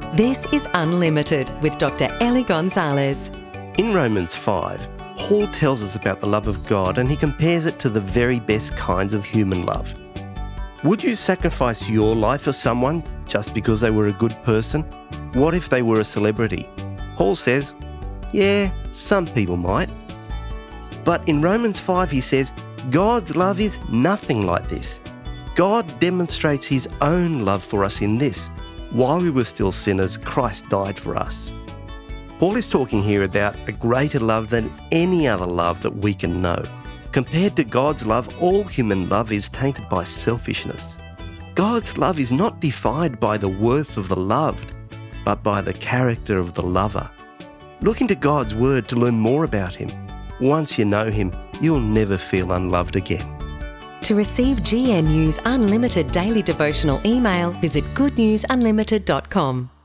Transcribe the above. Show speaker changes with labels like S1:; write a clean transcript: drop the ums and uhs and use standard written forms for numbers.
S1: This is Unlimited with Dr. Ellie Gonzalez.
S2: In Romans 5, Paul tells us about the love of God and he compares it to the very best kinds of human love. Would you sacrifice your life for someone just because they were a good person? What if they were a celebrity? Paul says, yeah, some people might. But in Romans 5 he says, God's love is nothing like this. God demonstrates his own love for us in this. While we were still sinners, Christ died for us. Paul is talking here about a greater love than any other love that we can know. Compared to God's love, all human love is tainted by selfishness. God's love is not defined by the worth of the loved, but by the character of the lover. Look into God's word to learn more about him. Once you know him, you'll never feel unloved again.
S1: To receive GNU's Unlimited daily devotional email, visit goodnewsunlimited.com.